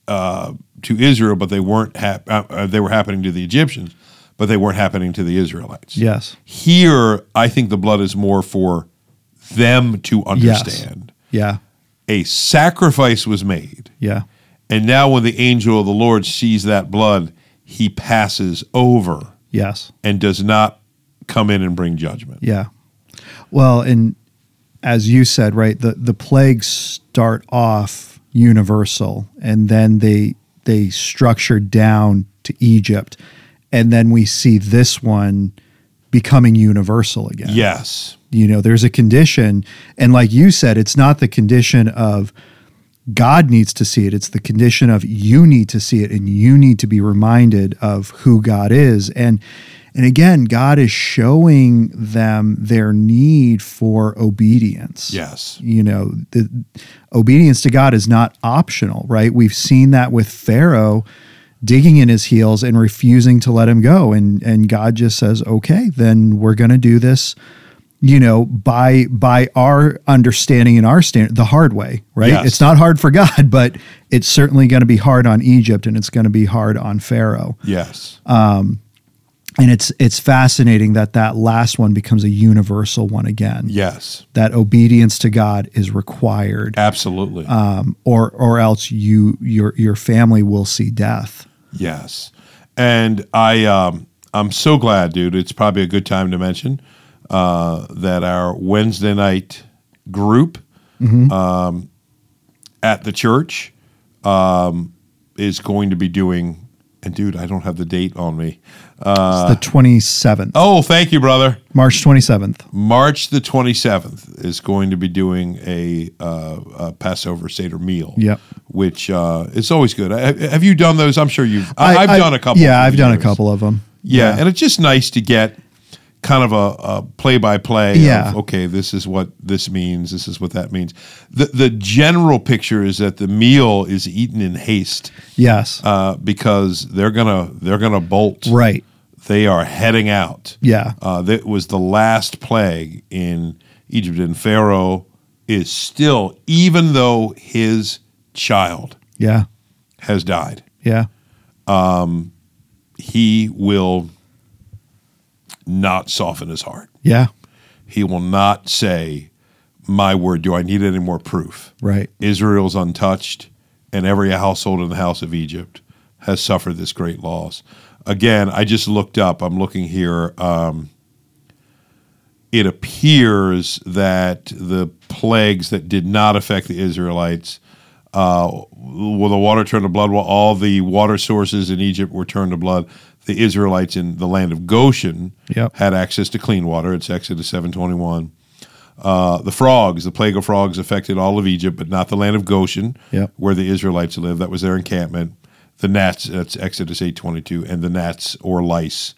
Israel, but they weren't. They were happening to the Egyptians, but they weren't happening to the Israelites. Yes. Here, I think the blood is more for them to understand. Yeah. A sacrifice was made. Yeah. And now when the angel of the Lord sees that blood, he passes over Yes. and does not come in and bring judgment. Yeah. Well, and as you said, right, the plagues start off universal, and then they structure down to Egypt, and then we see this one becoming universal again. Yes. You know, there's a condition, and like you said, it's not the condition of God needs to see it. It's the condition of you need to see it, and you need to be reminded of who God is. And again, God is showing them their need for obedience. Yes. You know, the obedience to God is not optional, right? We've seen that with Pharaoh digging in his heels and refusing to let him go. And God just says, okay, then we're going to do this, you know, by our understanding and our standard, the hard way, right? Yes. It's not hard for God, but it's certainly going to be hard on Egypt, and it's going to be hard on Pharaoh. Yes. And it's fascinating that last one becomes a universal one again. Yes. That obedience to God is required, Absolutely. or else your family will see death. Yes. And I'm so glad, dude. It's probably a good time to mention that our Wednesday night group at the church is going to be doing, and dude, I don't have the date on me. It's the 27th. Oh, thank you, brother. March 27th. March the 27th is going to be doing a Passover Seder meal. Yep. Which it's always good. Have you done those? I'm sure you've. I've done a couple. Yeah, of I've done a years. couple of them. Yeah, and it's just nice to get kind of a play-by-play Yeah. of, okay, this is what this means, this is what that means. The general picture is that the meal is eaten in haste Yes. because they're gonna bolt. Right. They are heading out. Yeah. That was the last plague in Egypt, and Pharaoh is still, even though his child Yeah. has died, Yeah. he will not soften his heart. Yeah. He will not say, my word, do I need any more proof? Right. Israel's untouched, and every household in the house of Egypt has suffered this great loss. Again, I just looked up. I'm looking here. It appears that the plagues that did not affect the Israelites, well, the water turned to blood, while all the water sources in Egypt were turned to blood. The Israelites in the land of Goshen Yep. had access to clean water. It's Exodus 7:21. The frogs, the plague of frogs affected all of Egypt, but not the land of Goshen, Yep. where the Israelites lived. That was their encampment. The gnats, that's Exodus 8:22, and the gnats or lice.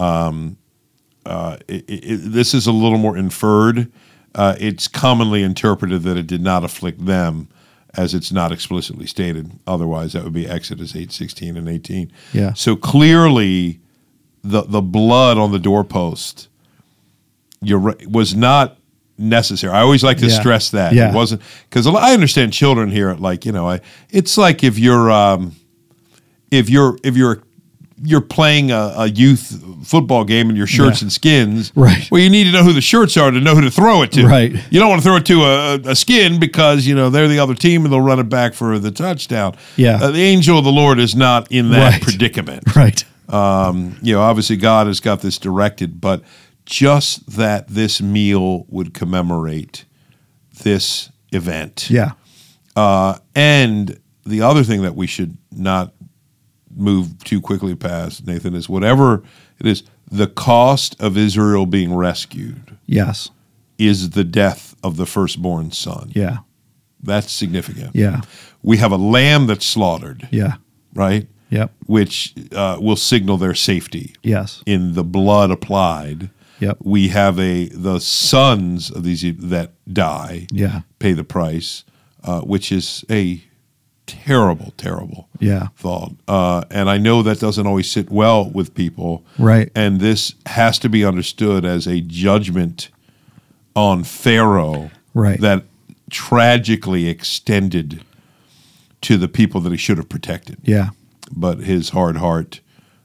This is a little more inferred. It's commonly interpreted that it did not afflict them, as it's not explicitly stated. Otherwise, that would be Exodus 8:16 and 18. Yeah. So clearly, the blood on the doorpost was not necessary. I always like to Yeah. stress that. Yeah. It wasn't, because I understand children here, like, it's like if you're you're playing a youth football game in your shirts Yeah. and skins. Right. Well, you need to know who the shirts are to know who to throw it to. Right. You don't want to throw it to a skin because, they're the other team and they'll run it back for the touchdown. Yeah. The angel of the Lord is not in that Right. predicament. Right. Obviously God has got this directed, but just that this meal would commemorate this event. Yeah. And the other thing that we should not move too quickly past, Nathan, is whatever it is, the cost of Israel being rescued Yes. is the death of the firstborn son. Yeah. That's significant. Yeah. We have a lamb that's slaughtered, Yeah. right? Yep. Which will signal their safety Yes. in the blood applied. Yep. We have the sons of these that die, Yeah. pay the price, which is a terrible, terrible Yeah. thought. And I know that doesn't always sit well with people. Right. And this has to be understood as a judgment on Pharaoh Right. that tragically extended to the people that he should have protected. Yeah. But his hard heart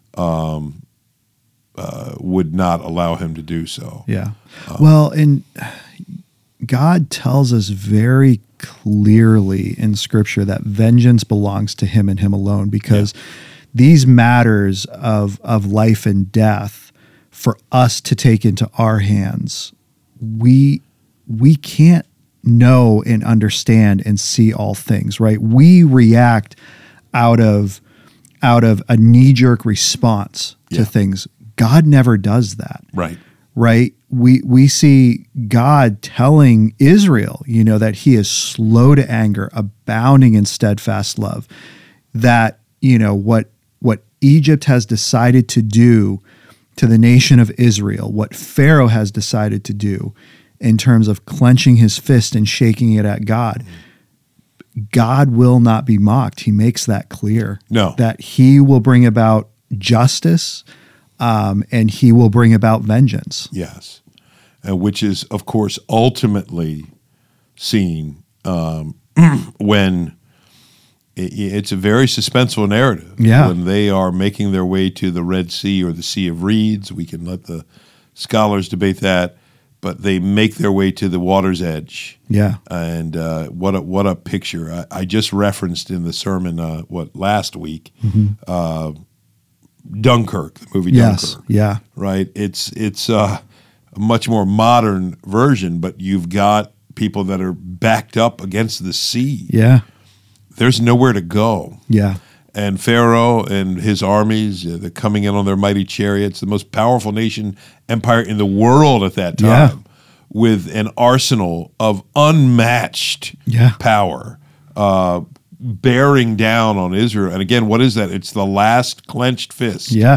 would not allow him to do so. Yeah. Well, and God tells us very clearly in Scripture that vengeance belongs to Him and Him alone, because these matters of life and death, for us to take into our hands, we can't know and understand and see all things, right? We react out of a knee-jerk response to Yeah. things. God never does that. Right. Right? We see God telling Israel, that He is slow to anger, abounding in steadfast love. That, what Egypt has decided to do to the nation of Israel, what Pharaoh has decided to do in terms of clenching his fist and shaking it at God, God will not be mocked. He makes that clear. No. That He will bring about justice, and He will bring about vengeance. Yes. Which is, of course, ultimately seen when it's a very suspenseful narrative. Yeah. When they are making their way to the Red Sea or the Sea of Reeds. We can let the scholars debate that. But they make their way to the water's edge. Yeah. And what a picture. I just referenced in the sermon, last week, Dunkirk, the movie Yes. Dunkirk. Yeah. Right? It's a much more modern version, but you've got people that are backed up against the sea. Yeah. There's nowhere to go. Yeah. And Pharaoh and his armies, they're coming in on their mighty chariots, the most powerful empire in the world at that Yeah. time, with an arsenal of unmatched Yeah. power, bearing down on Israel. And again, what is that? It's the last clenched fist. Yeah.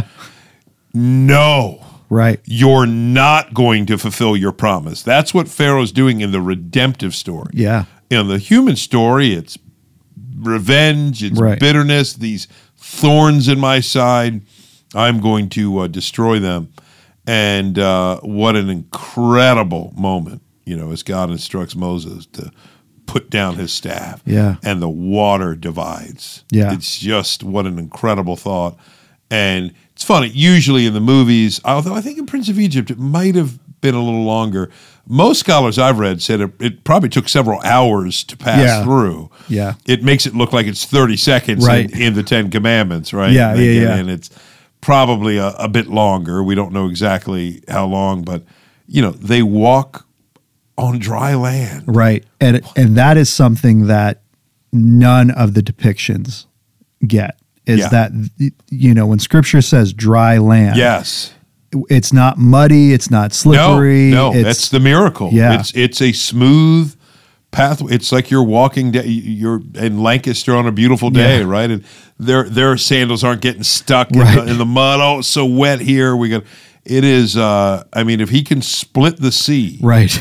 No. Right. You're not going to fulfill your promise. That's what Pharaoh's doing in the redemptive story. Yeah. In the human story, it's revenge, it's Right. bitterness, these thorns in my side. I'm going to destroy them. And what an incredible moment, as God instructs Moses to put down his staff. Yeah. And the water divides. Yeah. It's just what an incredible thought. And it's funny, usually in the movies, although I think in Prince of Egypt it might have been a little longer. Most scholars I've read said it probably took several hours to pass Yeah. through. Yeah. It makes it look like it's 30 seconds Right. in the Ten Commandments, right? Yeah, And they yeah, get yeah. in, it's probably a bit longer. We don't know exactly how long, but, they walk on dry land. Right. And that is something that none of the depictions get, is Yeah. that, when Scripture says dry land, Yes. it's not muddy, it's not slippery. No, it's, that's the miracle. Yeah. It's a smooth pathway. It's like you're walking. You're in Lancaster on a beautiful day, Yeah. right? And their sandals aren't getting stuck Right. in the mud. Oh, it's so wet here. It is. If he can split the sea, right.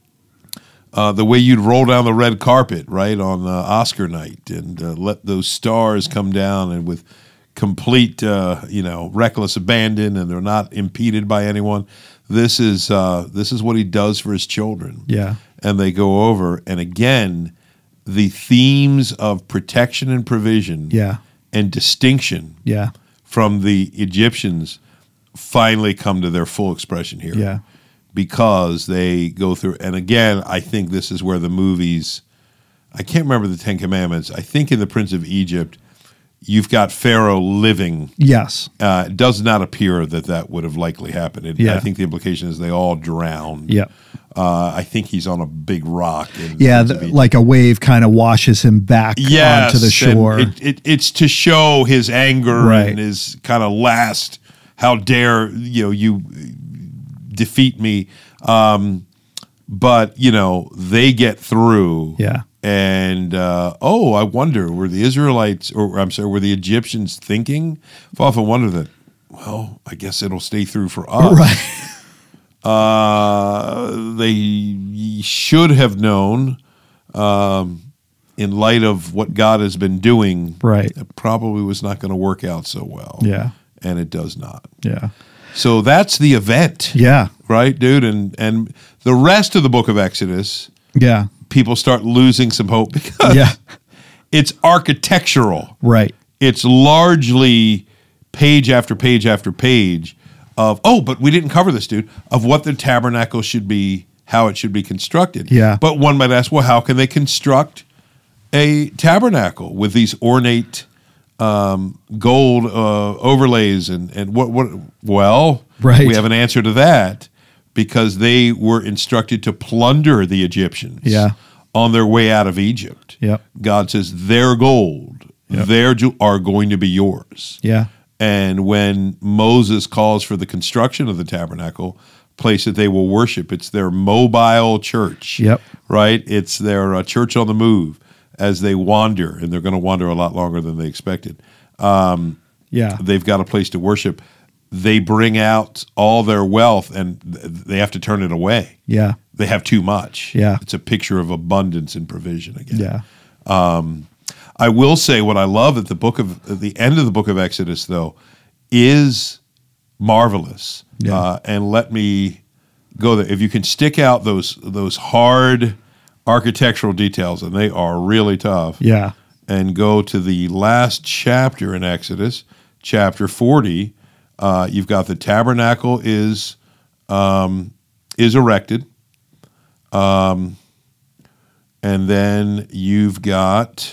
the way you'd roll down the red carpet, right, on Oscar night, and let those stars come down, and with complete, reckless abandon, and they're not impeded by anyone. This is what he does for his children. Yeah. And they go over, and again, the themes of protection and provision, Yeah. and distinction Yeah. from the Egyptians finally come to their full expression here. Yeah. Because they go through, and again, I think this is where the movies, I can't remember the Ten Commandments. I think in The Prince of Egypt, you've got Pharaoh living. Yes. It does not appear that would have likely happened. Yeah. I think the implication is they all drowned. Yeah. I think he's on a big rock. Yeah, like a wave kind of washes him back onto the shore. And it's to show his anger Right. and his kind of last, how dare you defeat me. But, they get through. Yeah. And, I wonder, were the Israelites, were the Egyptians thinking? I've often wondered that, well, I guess it'll stay through for us. Right. They should have known, in light of what God has been doing, Right. it probably was not going to work out so well. Yeah. And it does not. Yeah. So that's the event. Yeah. Right, dude? And the rest of the book of Exodus, Yeah. people start losing some hope because Yeah. it's architectural. Right. It's largely page after page after page of, but we didn't cover this, dude, of what the tabernacle should be, how it should be constructed. Yeah. But one might ask, well, how can they construct a tabernacle with these ornate gold overlays and what? Well, Right. we have an answer to that because they were instructed to plunder the Egyptians Yeah. on their way out of Egypt. Yep. God says, their gold, are going to be yours. Yeah. And when Moses calls for the construction of the tabernacle, place that they will worship, it's their mobile church. Yep. Right? It's their church on the move as they wander, and they're going to wander a lot longer than they expected. Yeah. They've got a place to worship. They bring out all their wealth, and they have to turn it away. Yeah. They have too much. Yeah. It's a picture of abundance and provision again. Yeah. I will say what I love at the end of the book of Exodus, though, is marvelous. Yeah. And let me go there. If you can stick out those hard architectural details, and they are really tough, Yeah. and go to the last chapter in Exodus, chapter 40, you've got the tabernacle is erected, and then you've got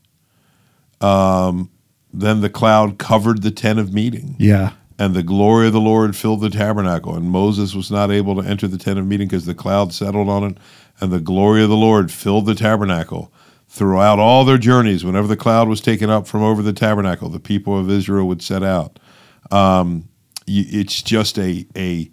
then the cloud covered the tent of meeting. Yeah. And the glory of the Lord filled the tabernacle. And Moses was not able to enter the tent of meeting because the cloud settled on it. And the glory of the Lord filled the tabernacle. Throughout all their journeys, whenever the cloud was taken up from over the tabernacle, the people of Israel would set out. It's just it's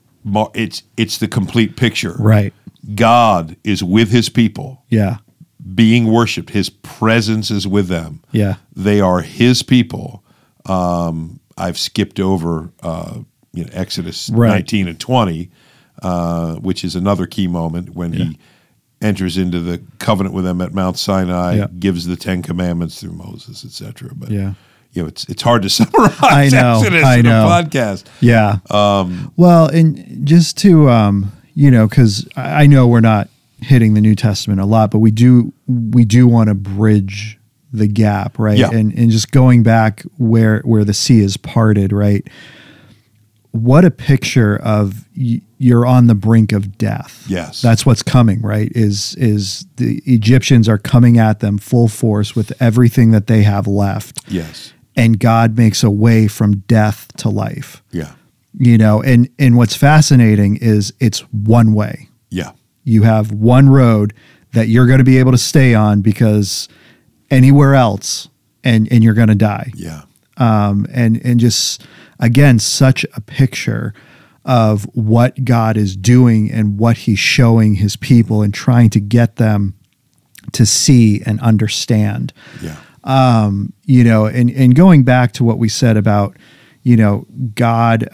the complete picture. Right. God is with his people, Yeah. being worshipped. His presence is with them. Yeah. They are his people. I've skipped over Exodus Right. 19 and 20, which is another key moment when he enters into the covenant with them at Mount Sinai, gives the 10 Commandments through Moses, etc. But it's hard to summarize Exodus in a podcast. Yeah. Well, and just to because I know we're not hitting the New Testament a lot, but we do want to bridge the gap, right? Yeah. And just going back where the sea is parted, right? What a picture of you're on the brink of death. Yes. That's what's coming, right? Is the Egyptians are coming at them full force with everything that they have left. Yes. And God makes a way from death to life. Yeah. And what's fascinating is it's one way. Yeah. You have one road that you're going to be able to stay on because anywhere else and you're going to die. Yeah. And just, again, such a picture of what God is doing and what he's showing his people and trying to get them to see and understand. Yeah. And going back to what we said about, God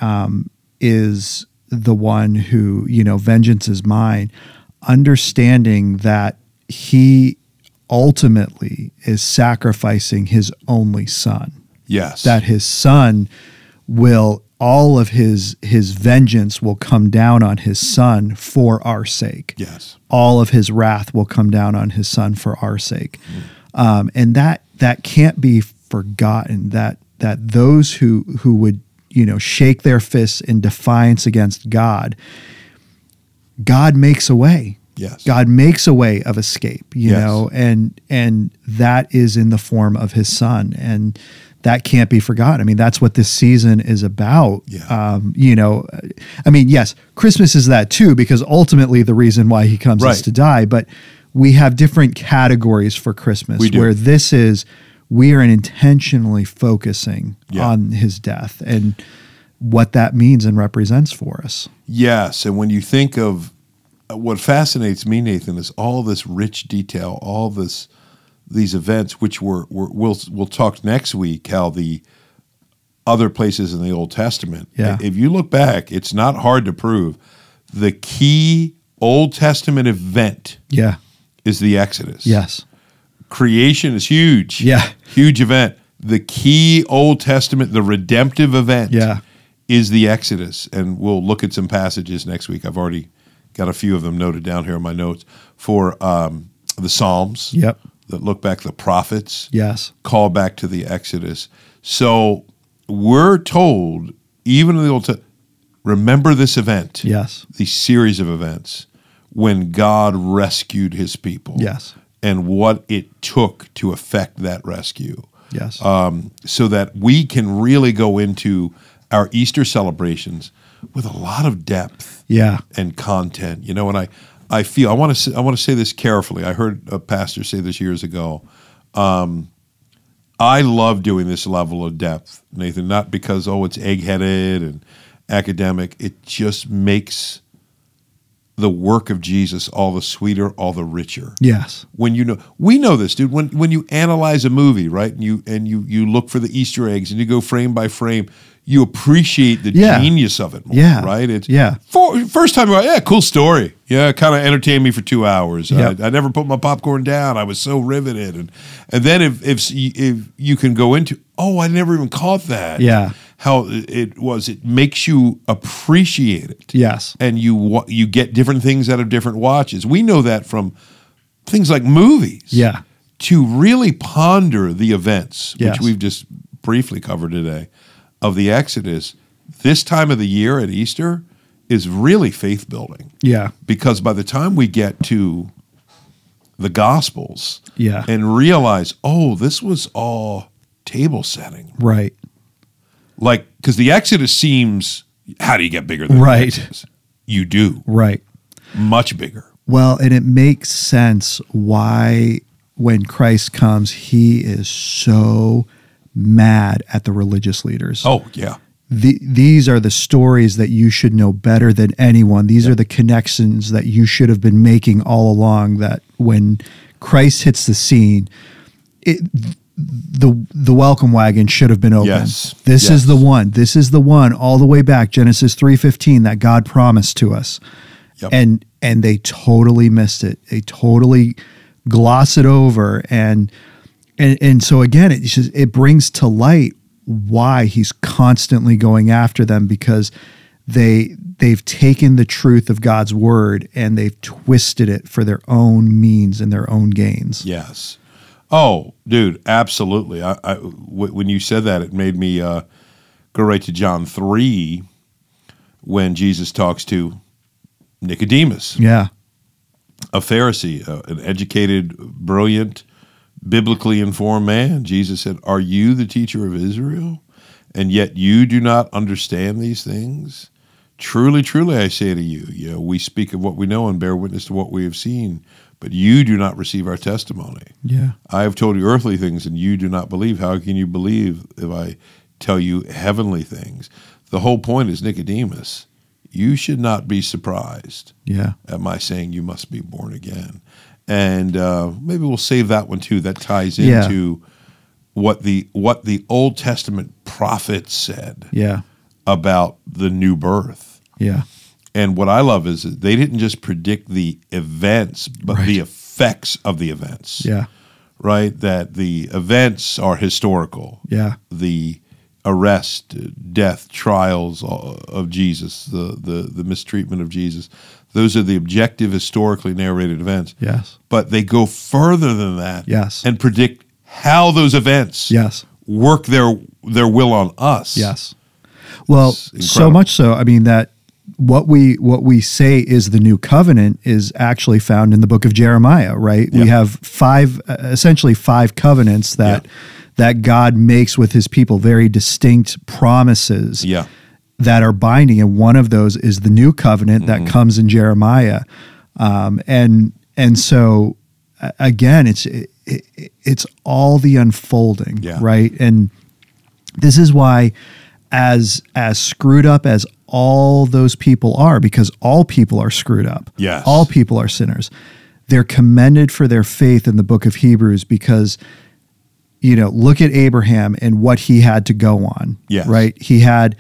is the one who, vengeance is mine, understanding that he ultimately is sacrificing his only son. Yes. That his son all of his vengeance will come down on his son for our sake. Yes. All of his wrath will come down on his son for our sake. And that can't be forgotten. That those who would, shake their fists in defiance against God, God makes a way. Yes. God makes a way of escape, you Yes. know, and that is in the form of his son. And that can't be forgotten. I mean, that's what this season is about. Yeah. Yes, Christmas is that too, because ultimately the reason why he comes Right. is to die. But we have different categories for Christmas, We do. where this is, we are intentionally focusing Yeah. on his death and what that means and represents for us. Yes, and when you think of what fascinates me, Nathan, is all this rich detail, all these events, which we'll talk next week, how the other places in the Old Testament. Yeah. If you look back, it's not hard to prove the key Old Testament event Yeah. is the Exodus. Yes. Creation is huge. Yeah. Huge event. The key Old Testament, the redemptive event, Yeah. is the Exodus. And we'll look at some passages next week. I've already got a few of them noted down here in my notes for the Psalms Yep. that look back, the prophets Yes. call back to the Exodus. So we're told, even in the Old Testament, remember this event, Yes. the series of events when God rescued his people. Yes. And what it took to effect that rescue, Yes. so that we can really go into our Easter celebrations with a lot of depth Yeah. and content. You know, and I feel I want to say this carefully. I heard a pastor say this years ago. I love doing this level of depth, Nathan, not because it's egg-headed and academic. It just makes the work of Jesus all the sweeter, all the richer. Yes. When we know this, dude. When you analyze a movie, right, and you look for the Easter eggs and you go frame by frame, you appreciate the Yeah. genius of it more, Yeah. right? It's Yeah. first time, cool story. Yeah, it kind of entertained me for 2 hours. Yep. I never put my popcorn down. I was so riveted, and then if you can go into, I never even caught that. Yeah. How it makes you appreciate it. Yes. And you get different things out of different watches. We know that from things like movies. Yeah. To really ponder the events, Yes. which we've just briefly covered today, of the Exodus, this time of the year at Easter is really faith building. Yeah. Because by the time we get to the Gospels Yeah. and realize, this was all table setting. Right. Like, because the Exodus seems, how do you get bigger than Right. the Exodus? You do. Right. Much bigger. Well, and it makes sense why when Christ comes, he is so mad at the religious leaders. Oh, yeah. These are the stories that you should know better than anyone. These are the connections that you should have been making all along, that when Christ hits the scene, the welcome wagon should have been opened. Yes. This Yes. is the one. This is the one all the way back, Genesis 3:15, that God promised to us. Yep. And they totally missed it. They totally gloss it over. And so again, it brings to light why he's constantly going after them, because they've taken the truth of God's word and they've twisted it for their own means and their own gains. Yes. Oh, dude, absolutely. When you said that, it made me go right to John 3 when Jesus talks to Nicodemus, Yeah. a Pharisee, an educated, brilliant, biblically informed man. Jesus said, "Are you the teacher of Israel, and yet you do not understand these things? Truly, truly, I say to you, we speak of what we know and bear witness to what we have seen, but you do not receive our testimony. Yeah. I have told you earthly things, and you do not believe. How can you believe if I tell you heavenly things?" The whole point is, Nicodemus, you should not be surprised Yeah. at my saying you must be born again. And maybe we'll save that one too. That ties Yeah. into what the Old Testament prophets said Yeah. about the new birth. Yeah. And what I love is that they didn't just predict the events, but Right. the effects of the events. Yeah. Right? That the events are historical. Yeah. The arrest, death, trials of Jesus, the mistreatment of Jesus. Those are the objective, historically narrated events. Yes. But they go further than that. Yes. And predict how those events Yes. work their will on us. Yes. Well, It's so incredible. much so, I mean, that what we say is the new covenant is actually found in the book of Jeremiah, right? Yeah. We have essentially five covenants that God makes with his people, very distinct promises Yeah. that are binding. And one of those is the new covenant that comes in Jeremiah. And so again, it's all the unfolding, Yeah. right? And this is why as screwed up as all those people are, because all people are screwed up. Yes. All people are sinners. They're commended for their faith in the book of Hebrews because, look at Abraham and what he had to go on. Yes. Right? He had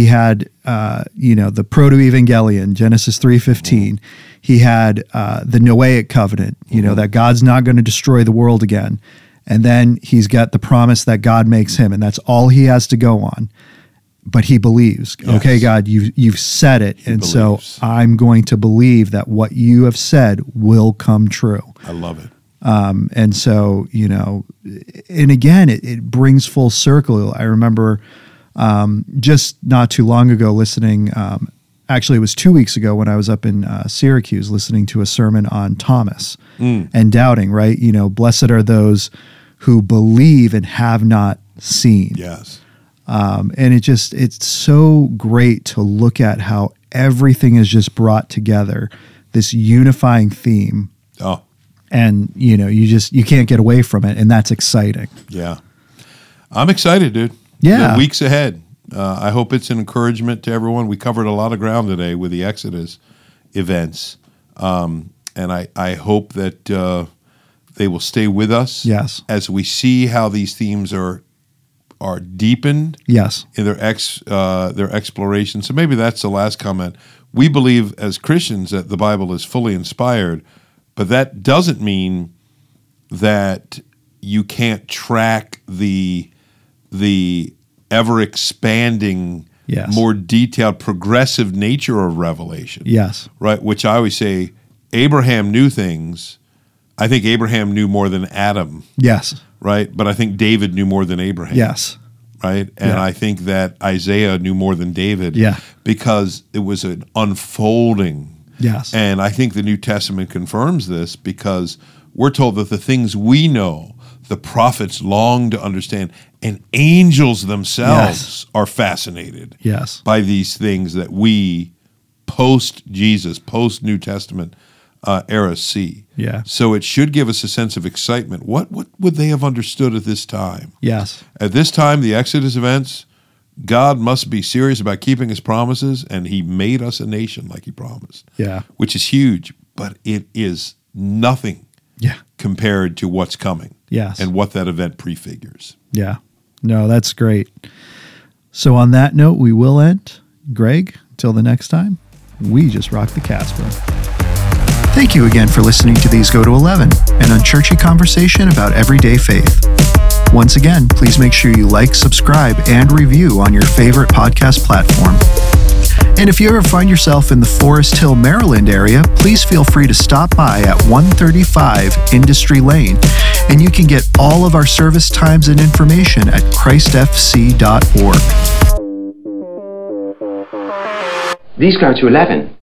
the proto-evangelion, Genesis 3:15. He had the Noahic covenant, that God's not going to destroy the world again. And then he's got the promise that God makes him, and that's all he has to go on. But he believes, Yes. okay, God, you've said it, and believes. so I'm going to believe that what you have said will come true. I love it. And so, and again, it brings full circle. I remember just not too long ago listening, actually it was 2 weeks ago when I was up in Syracuse listening to a sermon on Thomas and doubting, right? Blessed are those who believe and have not seen. Yes. And it's so great to look at how everything is just brought together, this unifying theme. Oh, And, you can't get away from it. And that's exciting. yeah. I'm excited, dude. Yeah. The weeks ahead. I hope it's an encouragement to everyone. We covered a lot of ground today with the Exodus events. And I hope that they will stay with us. Yes. As we see how these themes are deepened Yes. in their exploration. So maybe that's the last comment. We believe as Christians that the Bible is fully inspired, but that doesn't mean that you can't track the ever expanding, Yes. more detailed, progressive nature of revelation. Yes. Right? Which I always say, Abraham knew things. I think Abraham knew more than Adam, Yes. right? But I think David knew more than Abraham. Yes. Right? And Yeah. I think that Isaiah knew more than David. Yeah. Because it was an unfolding. Yes. And I think the New Testament confirms this because we're told that the things we know, the prophets long to understand, and angels themselves are fascinated Yes. by these things that we, post-Jesus, post-New Testament era, see. Yeah. So it should give us a sense of excitement. What would they have understood at this time? Yes. At this time, the Exodus events, God must be serious about keeping his promises, and he made us a nation like he promised, Yeah. which is huge, but it is nothing Yeah. compared to what's coming Yes. and what that event prefigures. Yeah. No, that's great. So on that note, we will end. Greg, till the next time, we just rock the Casper. Thank you again for listening to These Go to 11, an unchurchy conversation about everyday faith. Once again, please make sure you like, subscribe, and review on your favorite podcast platform. And if you ever find yourself in the Forest Hill, Maryland area, please feel free to stop by at 135 Industry Lane, and you can get all of our service times and information at christfc.org. These go to 11.